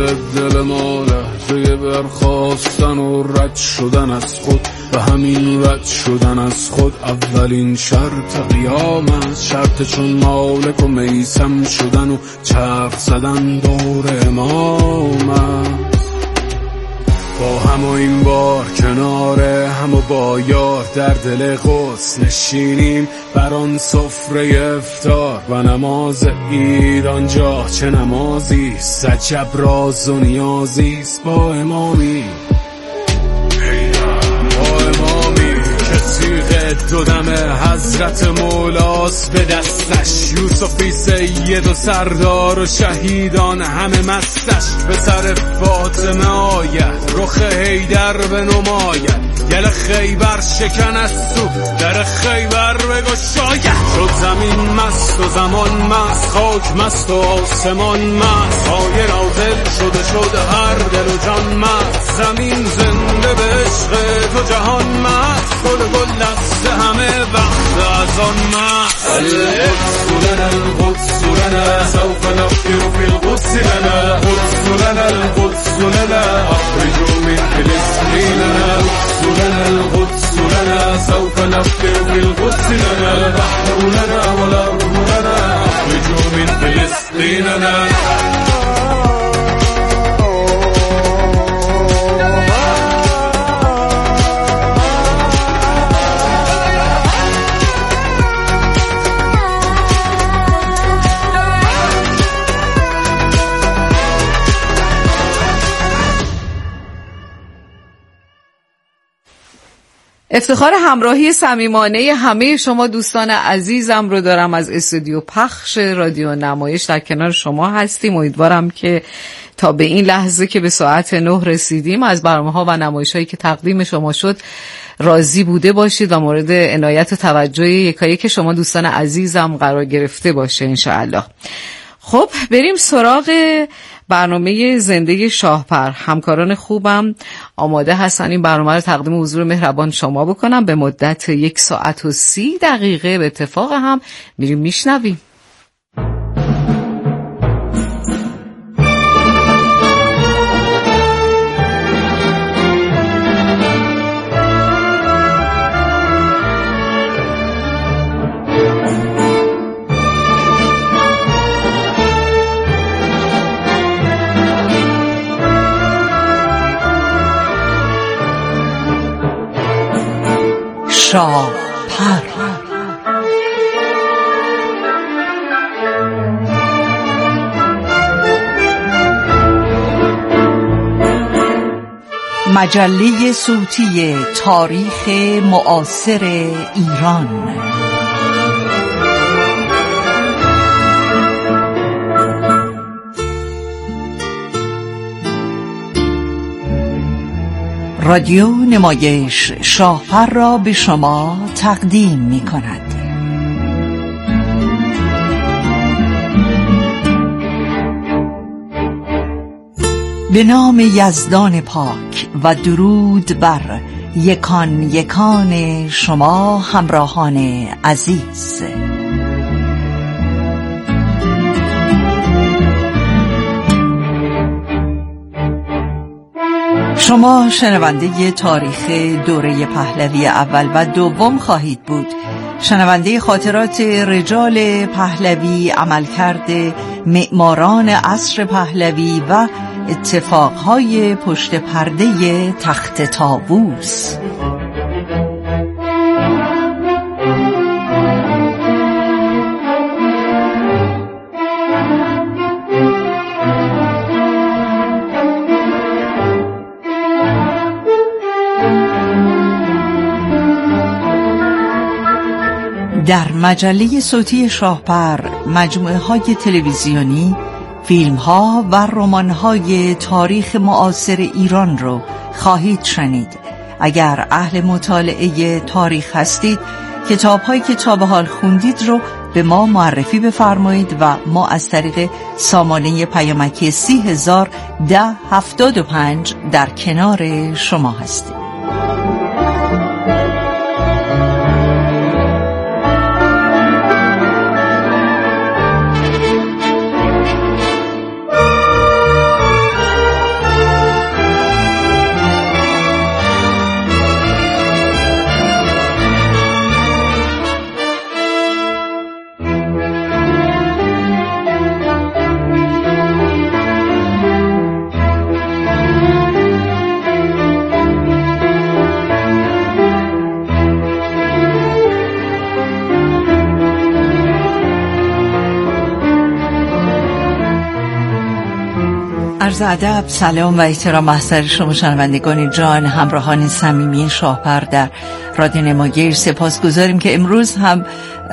دل ما لحظه برخاستن و رد شدن از خود و همین رد شدن از خود اولین شرط قیام است. شرط چون مالک و میسم شدن و چرخ زدن دور امام است. با هم و این بار کناره هم و با یار در دل قدس نشینیم بر آن سفره افطار و نماز عید آنجا چه نمازیست، عجب راز و نیازیست. با امامی دو دم حضرت مولاست به دستش، یوسفی سید و سردار و شهیدان همه مستش. به سر فاطمه آید رخ حیدر به نماید، گل خیبر شکن از تو در خیبر بگشاید. شد زمین مست و زمان مست، خاک مست و آسمان مست، های نازل شده شد هر دل و جان مست. زمین زنده به عشق تو جهان مست، گل دست همه وقت از آن مست. القدس لنا القدس لنا سوف نغفر في القدس لنا، القدس لنا القدس لنا اخرجوا من فلسطين. القدس لنا القدس لنا سوف نغفر في القدس لنا، البحر لنا والارض لنا اخرجوا من فلسطين. افتخار همراهی صمیمانه همه شما دوستان عزیزم رو دارم از استودیو پخش رادیو نمایش در کنار شما هستیم. امیدوارم که تا به این لحظه که به ساعت 9 رسیدیم از برنامه‌ها و نمایش‌هایی که تقدیم شما شد راضی بوده باشید و مورد عنایت و توجه یکایک شما دوستان عزیزم قرار گرفته باشه انشاءالله. خب بریم سراغ برنامه زنده شاهپر. همکاران خوبم آماده هستن این برنامه رو تقدیم حضور مهربان شما بکنم به مدت 1 ساعت و 30 دقیقه. به اتفاق هم میریم میشنویم. شاهپر. مجله صوتی تاریخ معاصر ایران. رادیو نمایش شاهپر را به شما تقدیم می کند. به نام یزدان پاک و درود بر یکان یکان شما همراهان عزیز. شما شنونده تاریخ دوره پهلوی اول و دوم خواهید بود. شنونده خاطرات رجال پهلوی، عملکرد معماران عصر پهلوی و اتفاقهای پشت پرده تخت طاووس. در مجله صوتی شاهپر مجموعه های تلویزیونی، فیلم ها و رمان های تاریخ معاصر ایران رو خواهید شنید. اگر اهل مطالعه تاریخ هستید، کتاب هایی که تا به حال خوندید رو به ما معرفی بفرمایید و ما از طریق سامانه پیامکی 301075 در کنار شما هستیم. عرض ادب، سلام و احترام محضر شما شنوندگان جان، همراهان صمیمی شاهپر در رادیو نمایش. سپاسگزاریم که امروز هم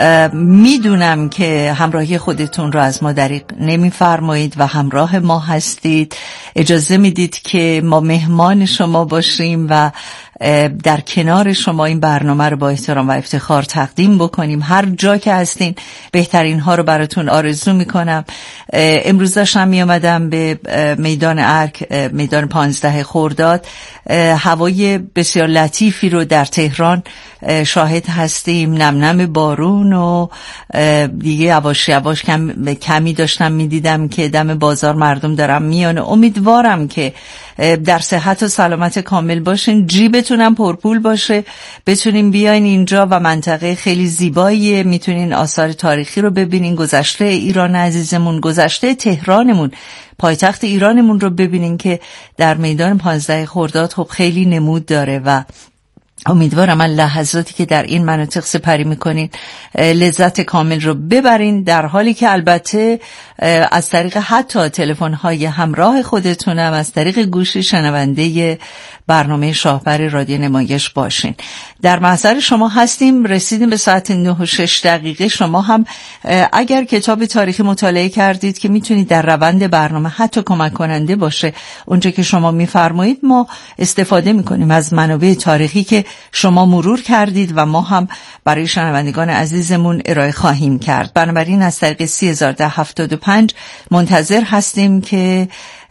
میدونم که همراهی خودتون رو از ما دریغ نمیفرمایید و همراه ما هستید. اجازه میدید که ما مهمان شما باشیم و در کنار شما این برنامه رو با احترام و افتخار تقدیم بکنیم. هر جا که هستین بهترین ها رو براتون آرزو میکنم. امروز داشتم میامدم به میدان ارگ، میدان 15 خرداد. هوای بسیار لطیفی رو در تهران شاهد هستیم، نم نم بارون و دیگه یواش یواش کمی داشتم میدیدم که دم بازار مردم دارم میان. امیدوارم که در صحت و سلامت کامل باشین، جیبتونم پرپول باشه، بتونین بیاین اینجا و منطقه خیلی زیباییه. میتونین آثار تاریخی رو ببینین، گذشته ایران عزیزمون، گذشته تهرانمون، پایتخت ایرانمون رو ببینین که در میدان 15 خرداد خب خیلی نمود داره و امیدوارم من لحظاتی که در این مناطق سپری میکنین لذت کامل رو ببرین، در حالی که البته از طریق حتی تلفن‌های همراه خودتونم از طریق گوشی شنونده برنامه شاهپر رادیو نمایش باشین. در محضر شما هستیم، رسیدیم به ساعت 9:06. شما هم اگر کتاب تاریخی مطالعه کردید که میتونید در روند برنامه حتی کمک کننده باشه، اونجا که شما میفرمایید ما استفاده میکنیم از منابع تاریخی که شما مرور کردید و ما هم برای شنوندگان عزیزمون ارائه خواهیم کرد. بنابراین از طریق 3075 منتظر هستیم که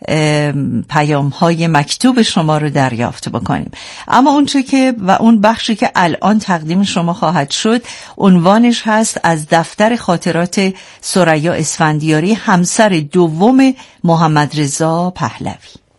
پیام‌های مکتوب شما رو دریافت بکنیم. اما اونچه که و اون بخشی که الان تقدیم شما خواهد شد عنوانش هست از دفتر خاطرات ثریا اسفندیاری، همسر دوم محمد رضا پهلوی.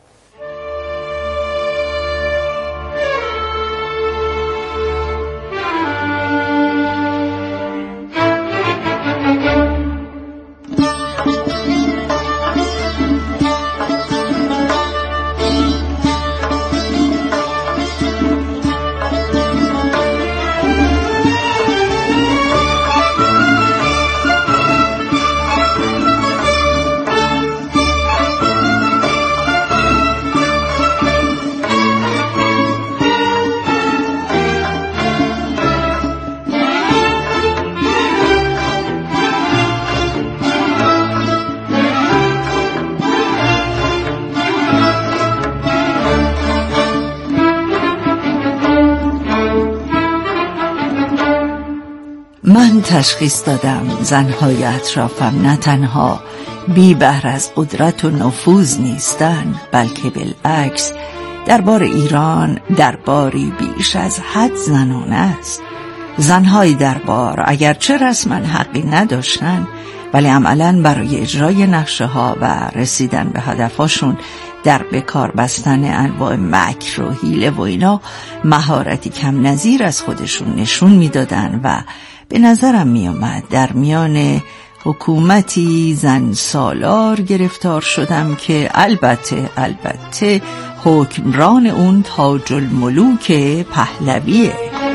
من تشخیص دادم زنهای اطرافم نه تنها بی بهر از قدرت و نفوذ نیستن، بلکه بالعکس دربار ایران درباری بیش از حد زنانه است. زنهای دربار اگرچه رسما حقی نداشتن، ولی عملاً برای اجرای نقشه ها و رسیدن به هدفاشون در بکار بستن انواع مکر و حیله و اینا مهارتی کم نظیر از خودشون نشون میدادن و به نظرم می اومد در میان حکومتی زن سالار گرفتار شدم که البته حکمران اون تاج الملوک پهلویه.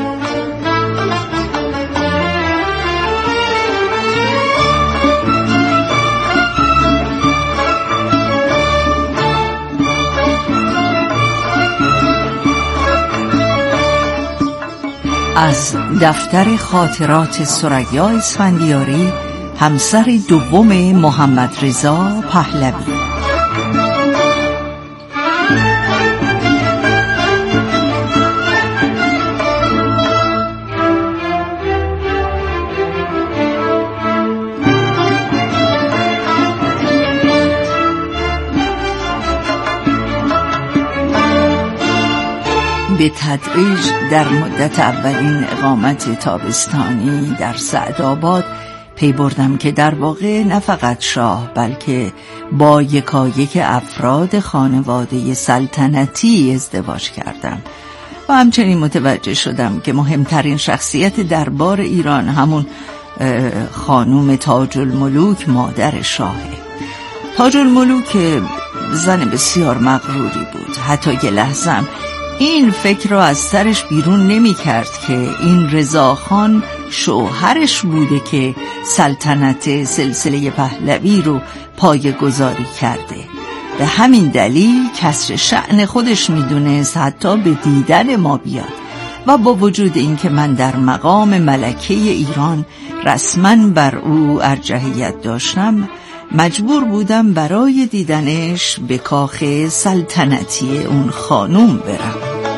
از دفتر خاطرات ثریا اسفندیاری، همسر دوم محمد رضا پهلوی. به تدریج در مدت اولین اقامت تابستانی در سعدآباد پی بردم که در واقع نه فقط شاه بلکه با یکایک افراد خانواده سلطنتی ازدواج کردم و همچنین متوجه شدم که مهمترین شخصیت دربار ایران همون خانوم تاج الملوک مادر شاهه. تاج الملوک زن بسیار مغروری بود، حتی یه لحظم این فکر رو از سرش بیرون نمی کرد که این رضاخان شوهرش بوده که سلطنت سلسله پهلوی رو پایه‌گذاری کرده. به همین دلیل کسر شأن خودش میدونست حتی به دیدن ما بیاد و با وجود اینکه من در مقام ملکه ایران رسما بر او ارجحیت داشتم، مجبور بودم برای دیدنش به کاخ سلطنتی اون خانوم برم.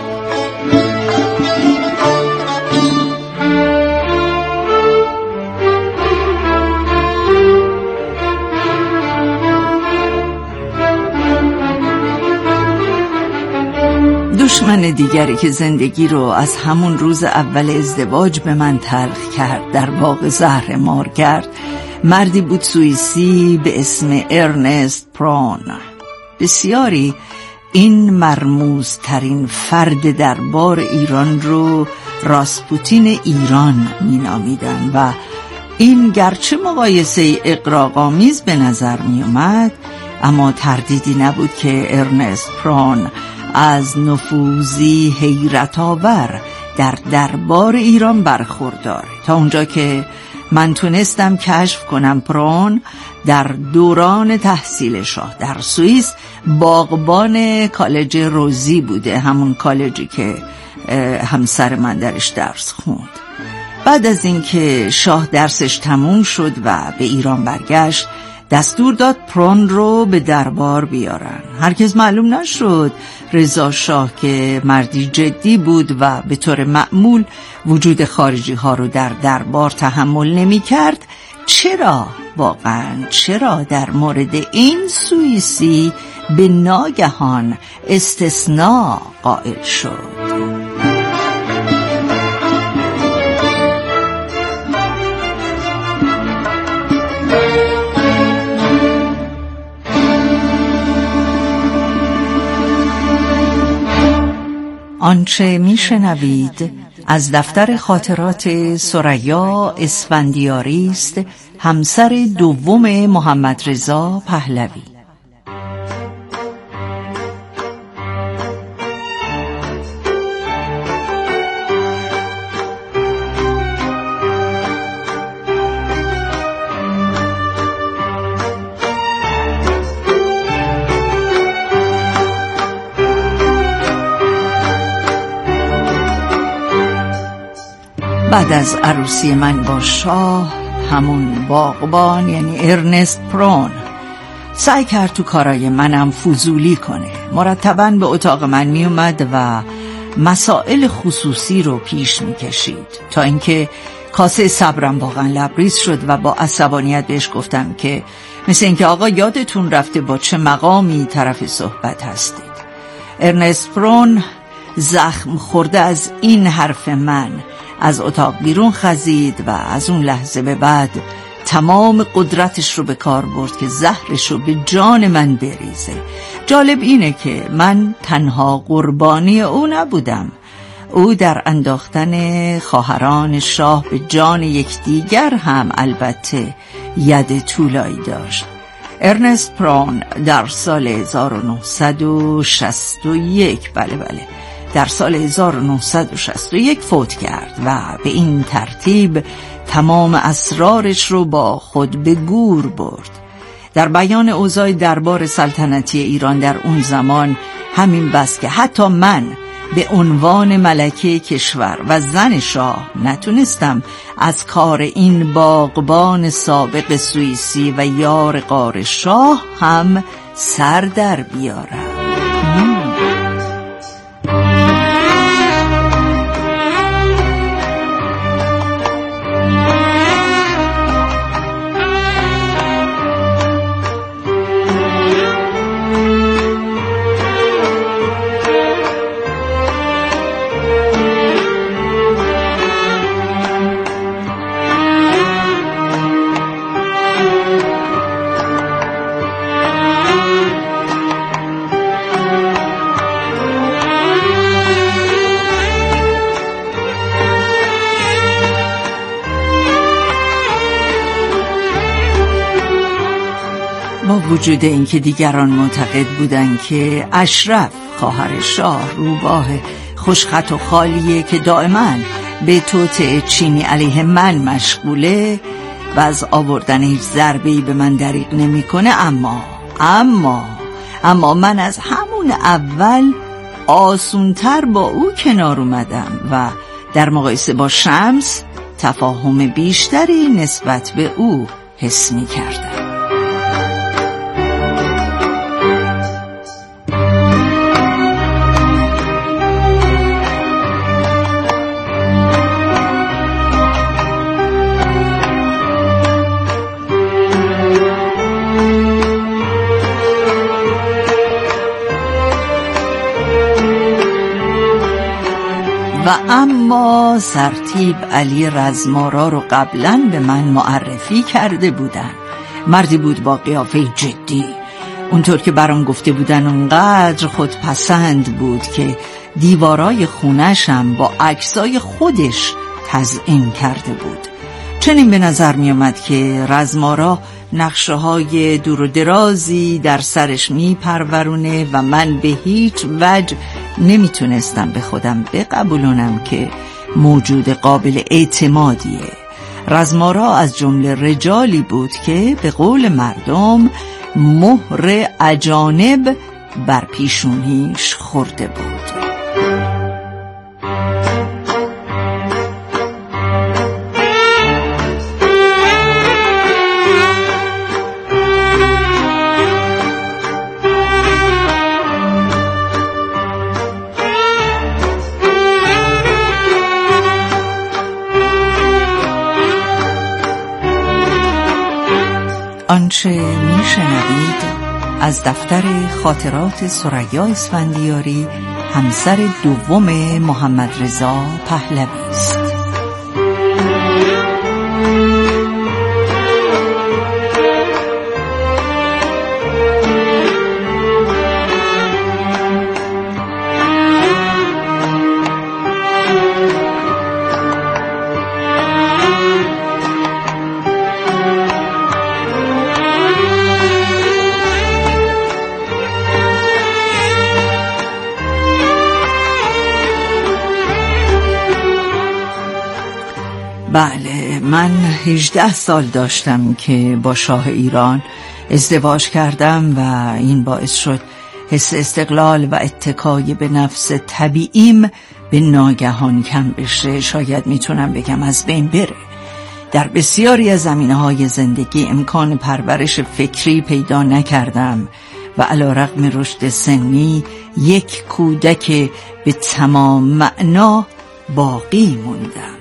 دشمن دیگری که زندگی رو از همون روز اول ازدواج به من تلخ کرد در باغ زهرمارگرد مردی بود سوئیسی به اسم ارنست پرون. بسیاری این مرموزترین فرد دربار ایران رو راسپوتین ایران می نامیدن و این گرچه مقایسه اغراق‌آمیز به نظر می اومد، اما تردیدی نبود که ارنست پرون از نفوذی حیرت آور در دربار ایران برخوردار. تا اونجا که من تونستم کشف کنم، پرون در دوران تحصیل شاه در سوئیس باغبان کالج روزی بوده، همون کالجی که همسر من درش درس خوند. بعد از اینکه شاه درسش تموم شد و به ایران برگشت، دستور داد پرون رو به دربار بیارن. هرگز معلوم نشد رضا شاه که مردی جدی بود و به طور معمول وجود خارجی ها رو در دربار تحمل نمی کرد، چرا در مورد این سوئیسی به ناگهان استثناء قائل شد؟ آنچه میشنوید از دفتر خاطرات ثریا اسفندیاری است، همسر دوم محمد رضا پهلوی. بعد از عروسی من با شاه، همون باغبان یعنی ارنست پرون سعی کرد تو کارای منم فضولی کنه. مرتباً به اتاق من می اومد و مسائل خصوصی رو پیش می کشید تا اینکه کاسه صبرم واقعا لبریز شد و با عصبانیت بهش گفتم که مثل اینکه آقا یادتون رفته با چه مقامی طرف صحبت هستید. ارنست پرون زخم خورده از این حرف من از اتاق بیرون خزید و از اون لحظه به بعد تمام قدرتش رو به کار برد که زهرش رو به جان من بریزه. جالب اینه که من تنها قربانی او نبودم. او در انداختن خواهران شاه به جان یکدیگر هم البته ید طولایی داشت. ارنست پرون در سال 1961 در سال 1961 فوت کرد و به این ترتیب تمام اسرارش رو با خود به گور برد. در بیان اوضاع دربار سلطنتی ایران در اون زمان همین بس که حتی من به عنوان ملکه کشور و زن شاه نتونستم از کار این باغبان سابق سوئیسی و یار غار شاه هم سر در بیارم. با وجود اینکه دیگران معتقد بودند که اشرف خواهر شاه روباه خوشخط و خالیه که دائما به توطئه چینی علیه من مشغوله و از آوردن هیچ ضربه‌ای به من دریغ نمی‌کنه، اما اما من از همون اول آسونتر با او کنار اومدم و در مقایسه با شمس تفاهم بیشتری نسبت به او حس می کردم. و اما سرتیپ علی رزمارا رو قبلا به من معرفی کرده بودن. مردی بود با قیافه جدی، اونطور که برام گفته بودن اونقدر خودپسند بود که دیوارای خونه‌شم با عکسای خودش تزیین کرده بود. چنین به نظر می اومد که رزمارا نقشه های دور و درازی در سرش می پرورونه و من به هیچ وجه نمیتونستم به خودم بقبولونم که موجود قابل اعتمادیه. رزمارا از جمله رجالی بود که به قول مردم مهر اجانب بر پیشونیش خورده بود. آنچه میشنوید از دفتر خاطرات ثریا اسفندیاری، همسر دوم محمد رضا پهلوی است. بله، من 18 سال داشتم که با شاه ایران ازدواج کردم و این باعث شد حس استقلال و اتکای به نفس طبیعیم به ناگهان کم بشه. شاید میتونم بگم از بین بره. در بسیاری از زمینه‌های زندگی امکان پرورش فکری پیدا نکردم و علی‌رغم رشد سنی یک کودک به تمام معنا باقی موندم.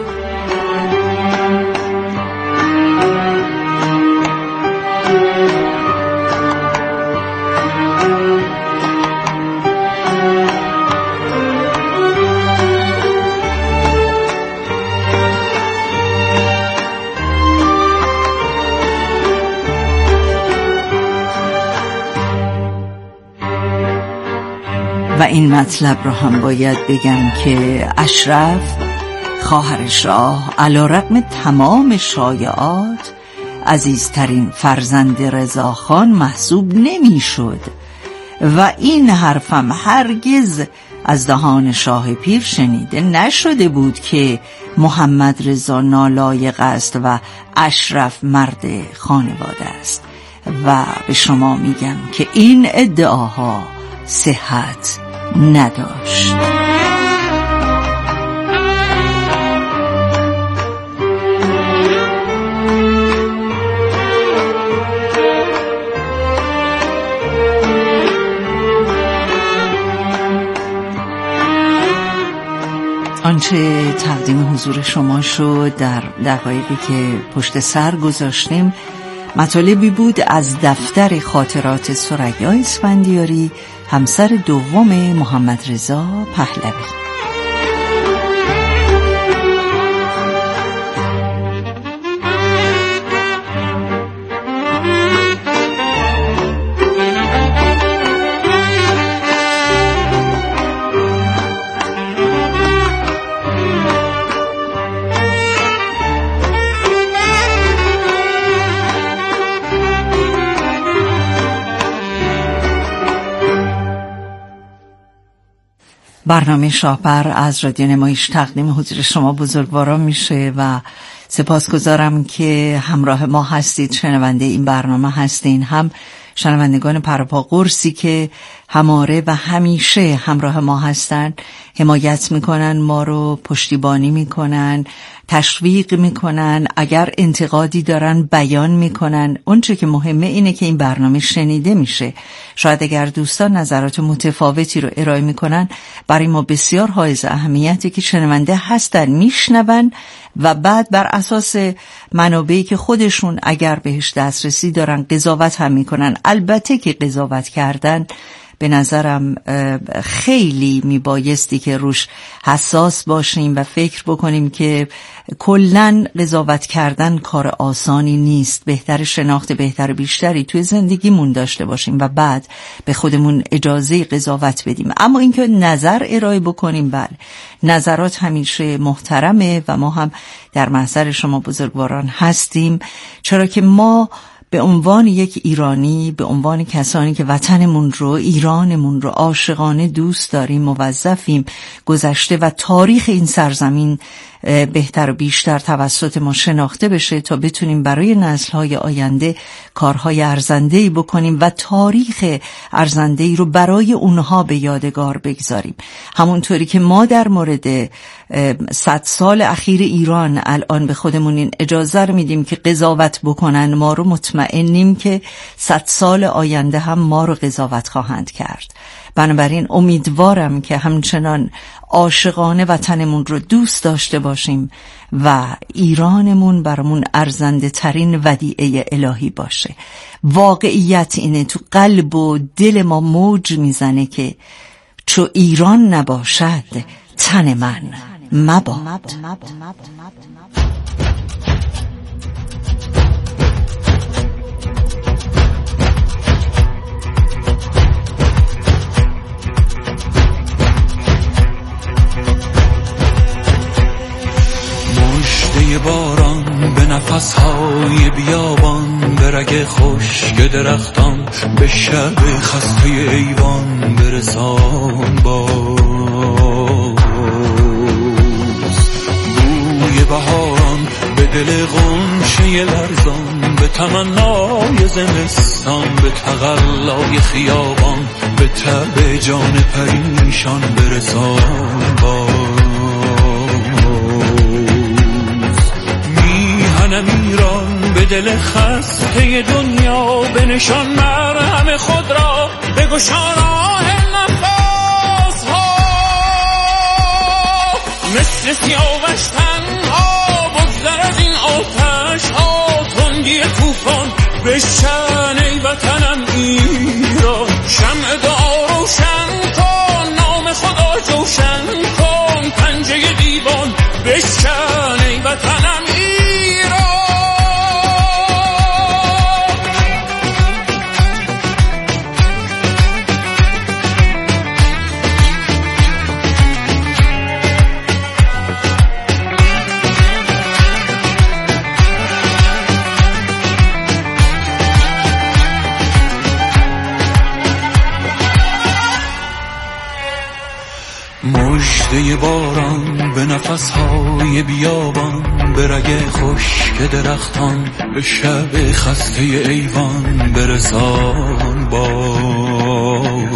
و این مطلب رو هم باید بگم که اشرف خواهر شاه علی‌رغم تمام شایعات عزیزترین فرزند رضاخان محسوب نمی‌شد و این حرفم هرگز از دهان شاه پیر شنیده نشده بود که محمد رضا نالایق است و اشرف مرد خانواده است. و به شما میگم که این ادعاها صحت نداشت. آنچه تقدیم حضور شما شد در دقایقی که پشت سر گذاشتیم مطالبی بود از دفتر خاطرات ثریا اسفندیاری، همسر دوم محمد رضا پهلوی. برنامه شاهپر از رادیو نمایش تقدیم حضور شما بزرگواران میشه و سپاسگزارم که همراه ما هستید، شنونده این برنامه هستین. هم شنوندگان پرپا قرصی که هماره و همیشه همراه ما هستن، حمایت میکنن، ما رو پشتیبانی میکنن، تشویق میکنن، اگر انتقادی دارن بیان میکنن. اونچه که مهمه اینه که این برنامه شنیده میشه. شاید اگر دوستان نظرات متفاوتی رو ارائه میکنن، برای ما بسیار حائز اهمیتی که شنونده هستن، میشنون و بعد بر اساس منابعی که خودشون اگر بهش دسترسی دارن قضاوت هم میکنن. البته که قضاوت کردن به نظرم خیلی میبایستی که روش حساس باشیم و فکر بکنیم که کلن قضاوت کردن کار آسانی نیست. بهتر شناخت بهتر بیشتری توی زندگیمون داشته باشیم و بعد به خودمون اجازه قضاوت بدیم. اما اینکه نظر ارائه بکنیم، بله، نظرات همیشه محترمه و ما هم در محضر شما بزرگواران هستیم، چرا که ما به عنوان یک ایرانی، به عنوان کسانی که وطنمون رو، ایرانمون رو عاشقانه دوست داریم، موظفیم گذشته و تاریخ این سرزمین بهتر و بیشتر توسط ما شناخته بشه تا بتونیم برای نسل‌های آینده کارهای ارزنده‌ای بکنیم و تاریخ ارزنده‌ای رو برای اونها به یادگار بگذاریم. همونطوری که ما در مورد 100 سال اخیر ایران الان به خودمون این اجازه رو میدیم که قضاوت بکنن ما رو، مطمئنیم که 100 سال آینده هم ما رو قضاوت خواهند کرد. بنابراین امیدوارم که همچنان عاشقانه وطنمون رو دوست داشته باشیم و ایرانمون برامون ارزنده ترین ودیعه الهی باشه. واقعیت اینه، تو قلب و دل ما موج میزنه که چو ایران نباشد تن من مباد. مژده باران به نفسهای بیابان، به رگ خشک درختان، به شب خسته ایوان برسان باز. بوی بهاران به دل غنچه لرزان، به تمنای زمستان، به تقلای خیابان، به تب جان پریشان برسان باز. میهنم ایران به دل خسته دنیا، به نشان مرهم خود را بگشا راه نفس ها. مثل سیاوش تنها بگذر از این آتش ها، تندی طوفان بشکن ای وطنم ایران. شمع دعا روشن کن، نام خدا جوشن کن، پنجه دیوان بشکن ای وطنم ایران. مژده باران به نفسهای بیابان، به رگ خشک درختان، به شب خسته ایوان برسان باز.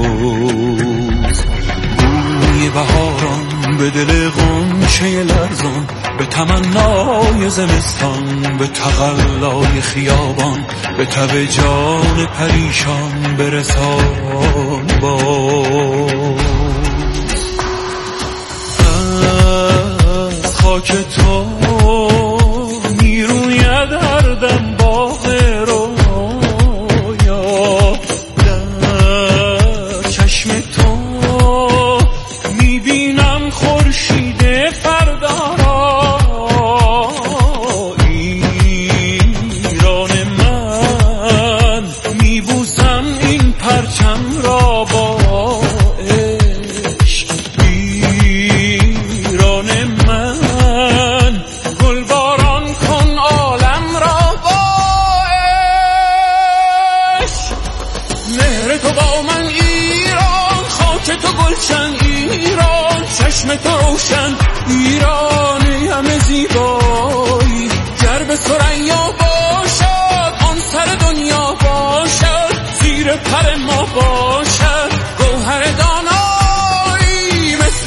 بوی بهاران به دل غنچه لرزان، به تمنای زمستان، به تقلای خیابان، به تب جان پریشان برسان باز. خاک تو میروید هر دم باغ رویا، در چشم تو میبینم خورشید فردا را. ایران من میبوسم این پرچم را با عشق. ایران من گلباران کن عالم را با عشق. مهر تو با من ایران، خاک تو گلشن ایران، چشم تو روشن ایرانی همه زیبایی. گر به ثریا باشد آن سر دنیا باشد،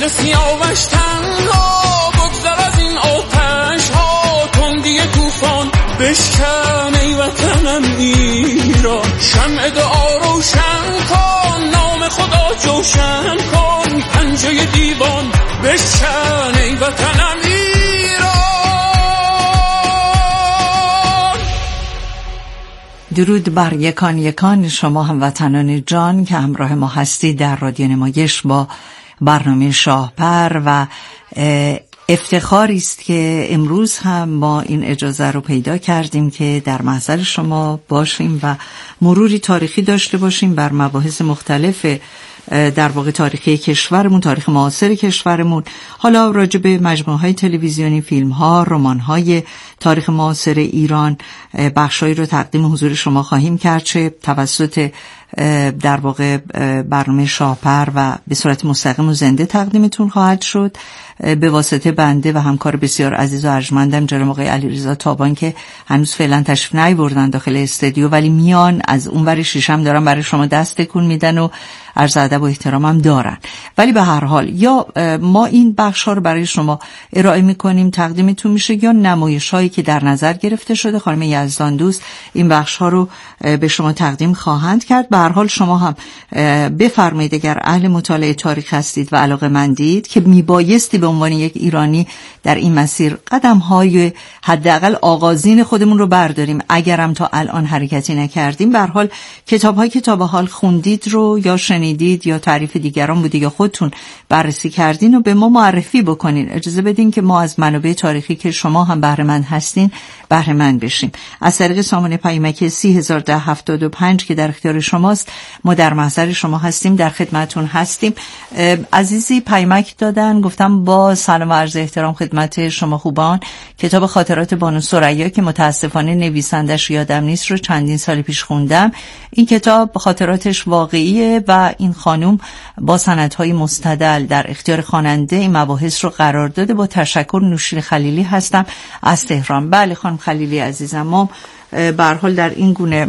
رجل سیاوش تنها بگذر از این آتش ها، تندی طوفان بشکن ای وطنم ایران. شمع دعا روشن کن، نام خدا جوشن کن، پنجه دیوان بشکن ای وطنم ایران. درود بر یکان یکان شما هموطنان جان که همراه ما هستید در رادیو نمایش با برنامه شاهپر و افتخاری است که امروز هم ما این اجازه رو پیدا کردیم که در محضر شما باشیم و مروری تاریخی داشته باشیم بر مباحث مختلف در واقع تاریخی کشورمون، تاریخ معاصر کشورمون. حالا راجع به مجموعه‌های تلویزیونی، فیلم‌ها، رمان‌های تاریخ معاصر ایران بخشایی رو تقدیم حضور شما خواهیم کرد، چه توسط در واقع برنامه شاهپر و به صورت مستقیم و زنده تقدیمتون خواهد شد به واسطه بنده و همکار بسیار عزیز و ارجمندم جناب آقای علیرضا تابان که هنوز فعلا تشریف نیاوردن داخل استودیو، ولی میان از اون ور شیشم دارن برای شما دست تکون میدن و عرض ادب و احترامم دارن. ولی به هر حال یا ما این بخش‌ها رو برای شما ارائه میکنیم، تقدیمتون میشه، یا نمایش‌هایی که در نظر گرفته شده خانم یزدان دوست این بخش‌ها رو به شما تقدیم خواهند کرد. به هر حال شما هم بفرمایید اگر اهل مطالعه تاریخ هستید و علاقه‌مندید که میبایستی به عنوان یک ایرانی در این مسیر قدم‌های حداقل آغازین خودمون رو برداریم، اگرم تا الان حرکتی نکردیم. به هر حال کتاب‌هایی که تا به حال خوندید رو یا شنیدید یا تعریف دیگران بوده یا خودتون بررسی کردین و به ما معرفی بکنین. اجازه بدین که ما از منابع تاریخی که شما هم بهره مند هستین بهره مند بشیم. از طریق سامانه پیامکی 301075 که در اختیار شماست ما در محضر شما هستیم، در خدمتون هستیم. عزیزی پیامک دادن، گفتم با سلام و عرض احترام خدمت شما خوبان، کتاب خاطرات بانو ثریا که متاسفانه نویسندش یادم نیست رو چندین سال پیش خوندم. این کتاب خاطراتش واقعیه و این خانم با سندهای مستدل در اختیار خواننده این مباحث رو قرار داده. با تشکر. نوشین خلیلی هستم از تهران. بله خانم خلیلی عزیزم، ما به هر حال در این گونه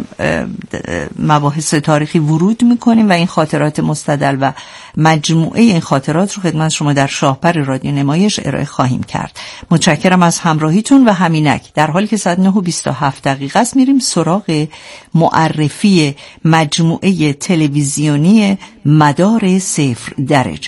مباحث تاریخی ورود میکنیم و این خاطرات مستدل و مجموعه این خاطرات رو خدمت شما در شاهپر رادیو نمایش ارائه خواهیم کرد. متشکرم از همراهیتون و همینک در حالی که ساعت 9:27 است میریم سراغ معرفی مجموعه تلویزیونی مدار 0 درجه.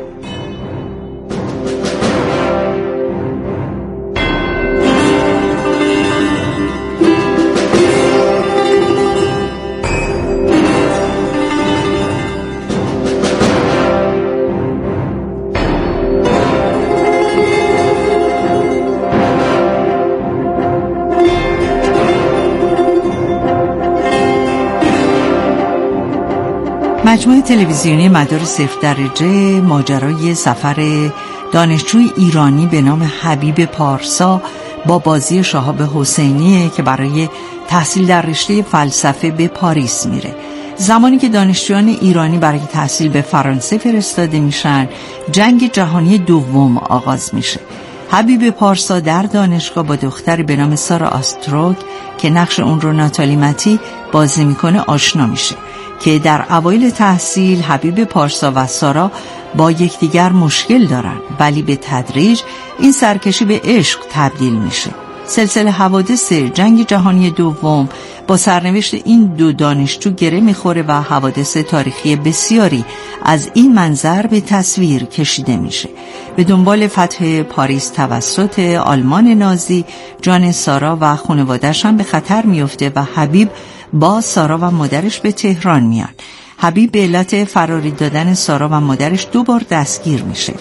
مجموعه تلویزیونی مدار 0 درجه ماجرای سفر دانشجوی ایرانی به نام حبیب پارسا با بازی شهاب حسینی که برای تحصیل در رشته فلسفه به پاریس میره. زمانی که دانشجویان ایرانی برای تحصیل به فرانسه فرستاده میشن، جنگ جهانی دوم آغاز میشه. حبیب پارسا در دانشگاه با دختری به نام سارا آستروک که نقش اون رو ناتالی متی بازی میکنه آشنا میشه که در اوایل تحصیل حبیب پارسا و سارا با یکدیگر مشکل دارن، ولی به تدریج این سرکشی به عشق تبدیل میشه. سلسله حوادث جنگ جهانی دوم با سرنوشت این دو دانشجو گره میخوره و حوادث تاریخی بسیاری از این منظر به تصویر کشیده میشه. به دنبال فتح پاریس توسط آلمان نازی جان سارا و خانواده‌اش هم به خطر میفته و حبیب با سارا و مادرش به تهران میان. حبیب به علت فراری دادن سارا و مادرش 2 بار دستگیر میشه.